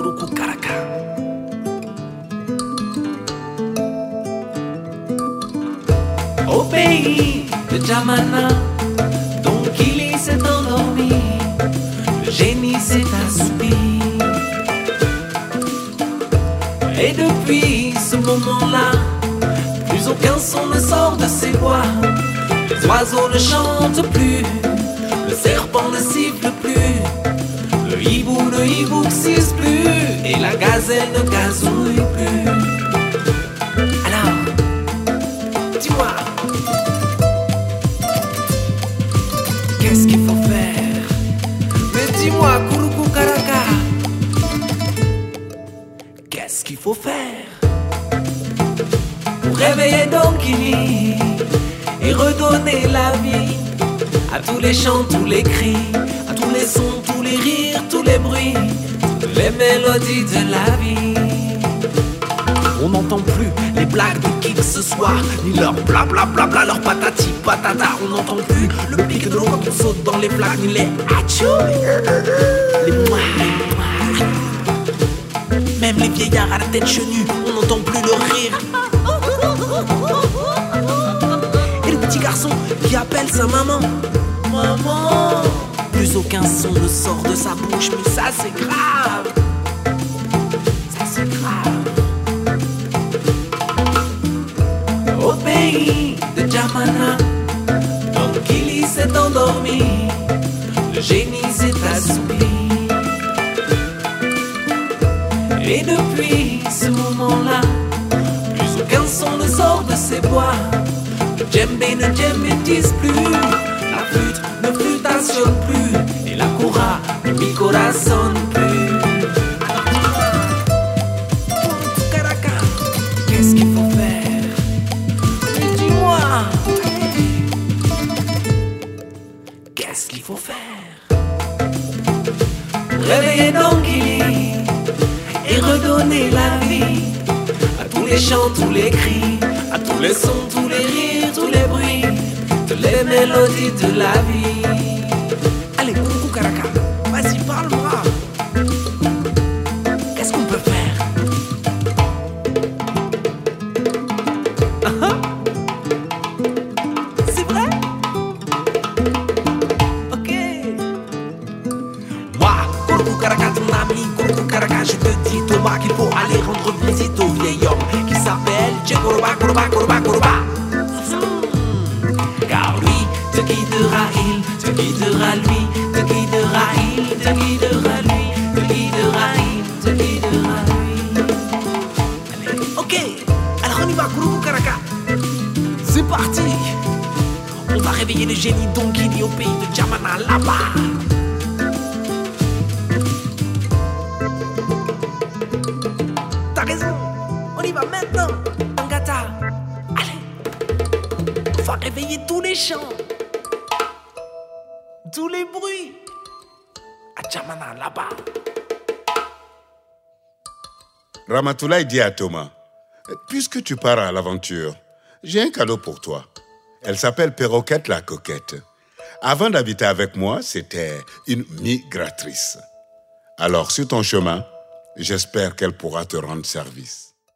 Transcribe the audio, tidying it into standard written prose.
Kurukukaraka. Au pays de Jamana, donc il s'est endormi, le génie s'est assoupi. Et depuis ce moment-là, plus aucun son ne sort de ses bois. Les oiseaux ne chantent plus, le serpent ne siffle plus, le hibou ne hibouxisse plus, et la gazelle ne gazouille plus. Alors, dis-moi, qu'est-ce qu'il faut faire? Mais dis-moi, Kurukukaraka, qu'est-ce qu'il faut faire pour réveiller Don Kili et redonner la vie à tous les chants, tous les cris, à tous les sons, tous les rires, tous les bruits, toutes les mélodies de la vie. On n'entend plus les blagues de qui que ce soit, ni leur blablabla, leur patati patata. On n'entend plus le pic de l'eau quand on saute dans les flaques, ni les hachou, les mouah. Même les vieillards à la tête chenue, on n'entend plus leur rire. Et le petit garçon qui appelle sa maman, maman. Plus aucun son ne sort de sa bouche, mais ça c'est grave. Ça c'est grave. Au pays de Jamana, Don Kili s'est endormi, le génie s'est assoupi. Et depuis ce moment-là, plus aucun son ne sort de ses bois. Le djembé ne djembétise plus, la flûte ne flûtationne plus, et la kora ne mikora sonne plus. Karaka, qu'est-ce qu'il faut faire? Mais dis-moi, qu'est-ce qu'il faut faire pour réveiller Don Kili et redonner la vie à tous les chants, tous les cris, à tous les sons, tous les rires, tous les bruits, toutes les mélodies de la vie. Allez, Kurukukaraka, vas-y, parle-moi. Qu'est-ce qu'on peut faire? C'est vrai? Ok. Moi, Kurukukaraka, ton ami, Kurukukaraka, je te dis, Thomas, qu'il faut aller rendre visite au vieil homme qui s'appelle Tchekoroba, Koroba, Koroba, Koroba. Car lui te guidera, il te guidera, lui te guidera, il te guidera, lui te guidera, il te guidera, lui. Allez, ok, alors on y va, Kurukukaraka. C'est parti. On va réveiller le génie Don Kili au pays de Jamana, là-bas. T'as raison, on y va maintenant, Tangata. Allez, on va réveiller tous les chants, tous les bruits, à Jamana, là-bas. Ramatoulaye dit à Thomas, puisque tu pars à l'aventure, j'ai un cadeau pour toi. Elle s'appelle Perroquette la coquette. Avant d'habiter avec moi, c'était une migratrice. Alors, sur ton chemin, j'espère qu'elle pourra te rendre service.